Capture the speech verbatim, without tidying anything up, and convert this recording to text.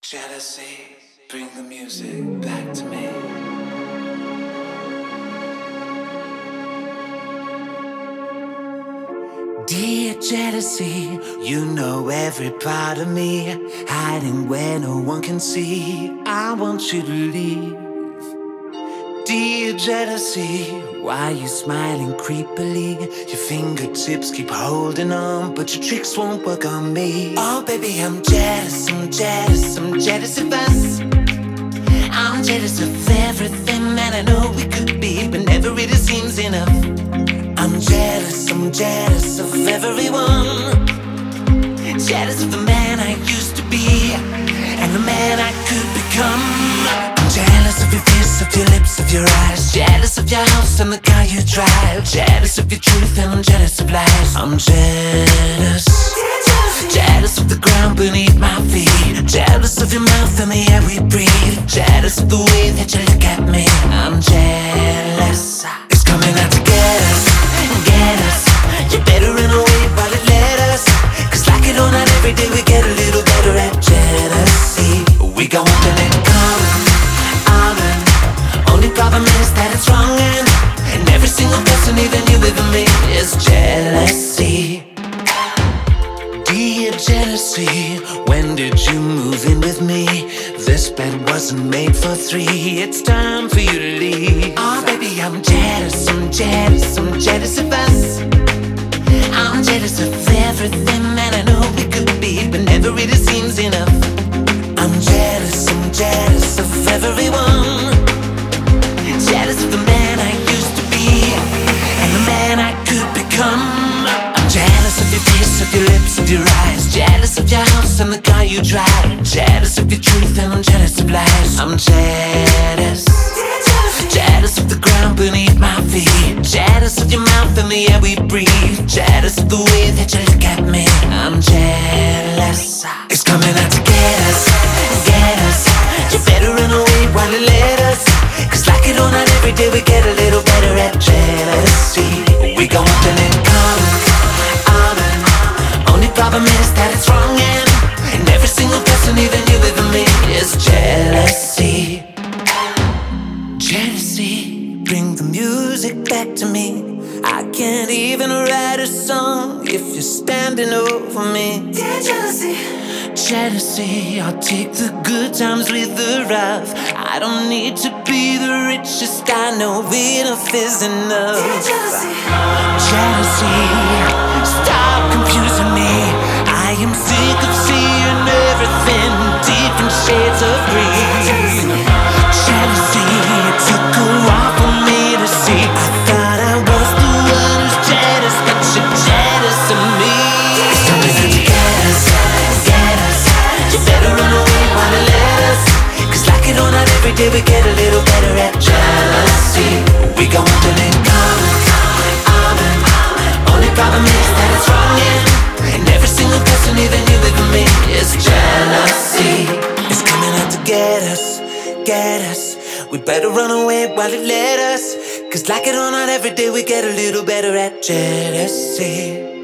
Jealousy, bring the music back to me. Dear jealousy, you know every part of me, hiding where no one can see. I want you to leave. Dear jealousy, why you smiling creepily? Your fingertips keep holding on, but your tricks won't work on me. Oh baby, I'm jealous, I'm jealous, I'm jealous of us. I'm jealous of everything that I know we could be, but never really seems enough. I'm jealous, I'm jealous of everyone. Jealous of the man I used to be and the man I could become. I'm jealous of your face, of your lips, of your eyes. Jealous of your house and the car you drive. Jealous of your truth and I'm jealous of lies. I'm jealous. Jealous of the ground beneath my feet. Jealous of your mouth and the air we breathe. Jealous of the way that you look at me. I'm jealous. It's coming out to get us, get us. You better run away while it let us. Cause like it or not, every day we get a little better at jealousy. We go on and it comes on and only problem is that it's wrong and, and every single person, even you, even me, is jealousy. Dear jealousy, when did you move in with me? This bed wasn't made for three. It's time for you to leave. Oh baby, I'm jealous, I'm jealous, I'm jealous of us. I'm jealous of everything that I know we could be, but never really seems enough. I'm jealous, I'm jealous of everyone. Jealous of the man I used to be and the man I could become. I'm jealous of your face, of your lips, of your eyes. Jealous of your house and the car you drive. Jealous of your truth and I'm jealous of lies. I'm jealous. Jealous of the ground beneath my feet. Jealous of your mouth and the air we breathe. Jealous of the way that you look at me. I'm jealous. It's coming out to get us, get us. You better run away while you let us. Cause like it or not, every day we get a little better at jealousy. We go on till it comes on and only problem is that it's wrong and, and every single person, even you, even me, is jealousy. Jealousy, bring the music back to me. I can't even write a song if you're standing over me. Dear jealousy, jealousy, I'll take the good times with the rough. I don't need to be the richest, I know enough is enough. Dear jealousy, jealousy, stop confusing me. I am sick of seeing everything different shades of green. Jealousy, it took a while for me to see. I thought I was the one who's jealous, but you're jealous of me. It's something to get us, get us. You better run away while you let us. Cause like it or not, every day we get a little better at jealousy. We go on till it comes on and only problem is that it's wrong and, and every single person, even you, even me, is jealousy. It's coming out to get us, get us. We better run away while it let us. Cause like it or not, every day we get a little better at jealousy.